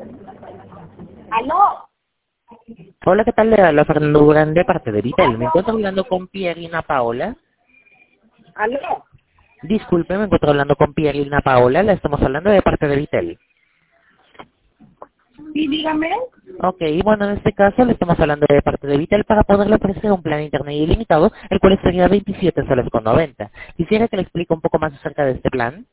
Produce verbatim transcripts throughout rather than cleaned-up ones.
¿Aló? Hola, ¿qué tal? Le habla Fernando Durán de parte de Vitel. Me encuentro hablando con Pierina Paola. ¿Aló? Disculpe, me encuentro hablando con Pierina Paola. Le estamos hablando de parte de Vitel. Sí, dígame. Ok, bueno, en este caso le estamos hablando de parte de Vitel para poderle ofrecer un plan de internet ilimitado, el cual sería veintisiete soles con noventa. Quisiera que le explique un poco más acerca de este plan.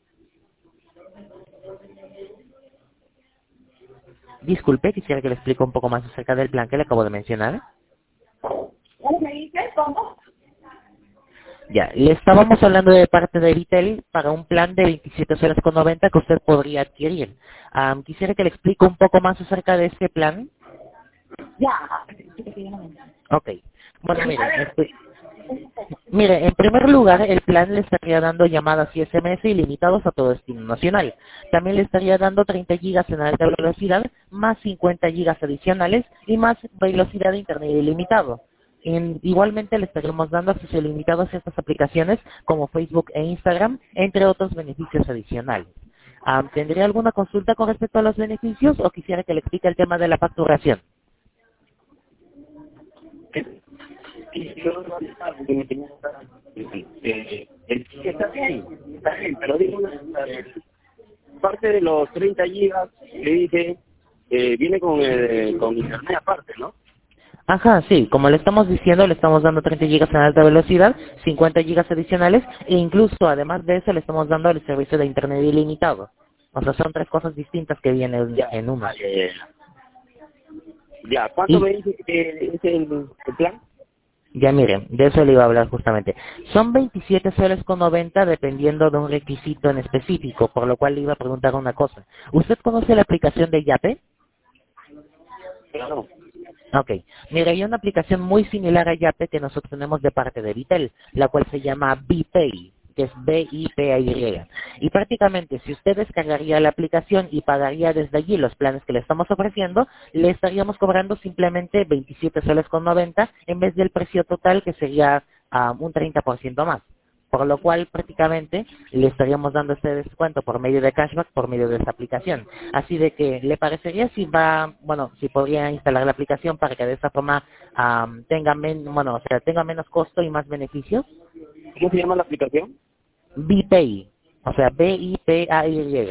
Disculpe, quisiera que le explique un poco más acerca del plan que le acabo de mencionar. ¿Cómo me dice? ¿Cómo? Ya, le estábamos hablando de parte de Vitel para un plan de veintisiete soles con noventa que usted podría adquirir. Am, quisiera que le explique un poco más acerca de este plan. Ya. Ok. Bueno, A mire, ver, este, mire, en primer lugar, el plan le estaría dando llamadas y S M S ilimitados a todo destino nacional. También le estaría dando treinta gigas en alta velocidad, más cincuenta gigas adicionales y más velocidad de internet ilimitado. En- igualmente le estaríamos dando acceso ilimitado a ciertas aplicaciones como Facebook e Instagram, entre otros beneficios adicionales. Am, ¿Tendría alguna consulta con respecto a los beneficios o quisiera que le explique el tema de la facturación? Sí, yo no estaba porque me tenía eh, el sí está bien, está bien, pero digo una cosa, eh, parte de los treinta gigas le dije, eh, viene con, eh, con internet aparte, ¿no? Ajá, sí, como le estamos diciendo, le estamos dando treinta gigas en alta velocidad, cincuenta gigas adicionales e incluso además de eso le estamos dando el servicio de internet ilimitado. O sea, son tres cosas distintas que vienen Ya, en uno. ah, ya, ya, ya. Ya, ¿cuánto Y me dice que es el, el plan? ya miren, de eso le iba a hablar justamente. Son veintisiete soles con noventa dependiendo de un requisito en específico, por lo cual le iba a preguntar una cosa. ¿Usted conoce la aplicación de Yape? Claro. Ok, mira, hay una aplicación muy similar a Yape que nosotros tenemos de parte de Vitel, la cual se llama BiPay, que es B I P A Y. Y prácticamente, si usted descargaría la aplicación y pagaría desde allí los planes que le estamos ofreciendo, le estaríamos cobrando simplemente veintisiete soles con noventa en vez del precio total que sería ah, un treinta por ciento más. Por lo cual prácticamente le estaríamos dando este descuento por medio de cashback, por medio de esta aplicación. Así de que, ¿le parecería si va, bueno, si podría instalar la aplicación para que de esta forma am, tenga, men, bueno, o sea, tenga menos costo y más beneficios? ¿Cómo se llama la aplicación? BiPay, o sea, B I P A Y.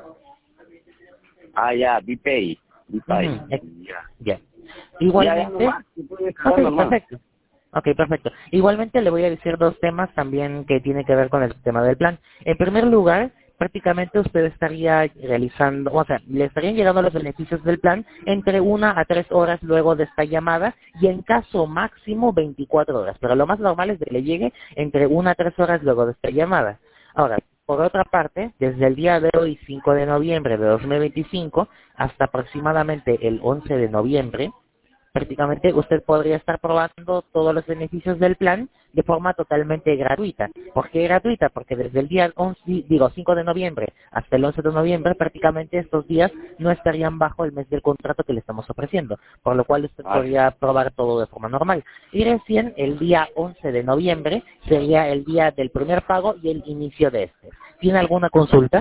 Ah, ya, BPay. BPay. Ujú, ex- Ya. Ya. Ya, ya Igualmente, nomás, se puede ok, descargar nomás. perfecto. Ok, perfecto. Igualmente le voy a decir dos temas también que tienen que ver con el tema del plan. En primer lugar, prácticamente usted estaría realizando, o sea, le estarían llegando los beneficios del plan entre una a tres horas luego de esta llamada y en caso máximo veinticuatro horas. Pero lo más normal es que le llegue entre una a tres horas luego de esta llamada. Ahora, por otra parte, desde el día de hoy, cinco de noviembre de dos mil veinticinco, hasta aproximadamente el once de noviembre, prácticamente usted podría estar probando todos los beneficios del plan de forma totalmente gratuita. ¿Por qué gratuita? Porque desde el día once, digo cinco de noviembre hasta el once de noviembre prácticamente estos días no estarían bajo el mes del contrato que le estamos ofreciendo, por lo cual usted Ah, podría probar todo de forma normal. Y recién el día once de noviembre sería el día del primer pago y el inicio de este. ¿Tiene alguna consulta?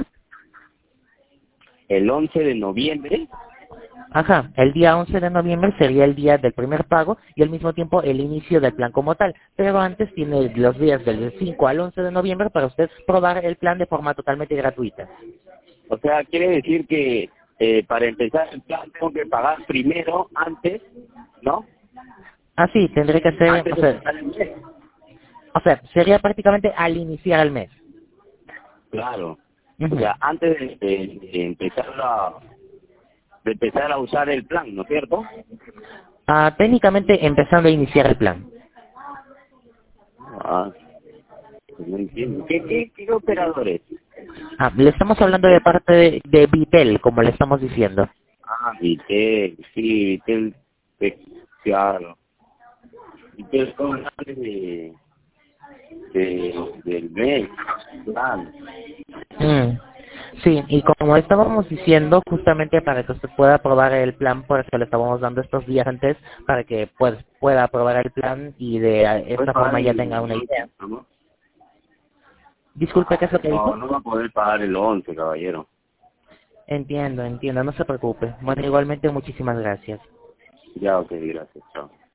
el once de noviembre. Ajá, el día once de noviembre sería el día del primer pago y al mismo tiempo el inicio del plan como tal. Pero antes tiene los días del cinco al once de noviembre para usted probar el plan de forma totalmente gratuita. O sea, quiere decir que eh, para empezar el plan tengo que pagar primero, antes, ¿no? Ah, sí, tendré que hacer, Antes o de sea, empezar el mes. o sea, sería prácticamente al iniciar el mes. Claro. O Ujú. sea, antes de, de- de empezar a de empezar a usar el plan, ¿no es cierto? Ah, técnicamente empezando a iniciar el plan. Ah, no entiendo. ¿Qué, qué, qué operadores? Ah, le estamos hablando de parte de, de Vitel, como le estamos diciendo. Ah, Vitel, sí, Vitel, eh, claro. Vitel son antes de, de, del mes, plan. Mm. Sí, y como estábamos diciendo, justamente para que usted pueda aprobar el plan, por eso le estábamos dando estos días antes, para que pues pueda aprobar el plan y de Puedes esta pagar forma ya el, tenga una el idea. once, ¿no? Disculpe, ¿qué es lo que No, dijo? no va a poder pagar el once, caballero. Entiendo, entiendo, no se preocupe. Bueno, igualmente muchísimas gracias. Ya, ok, gracias, chao.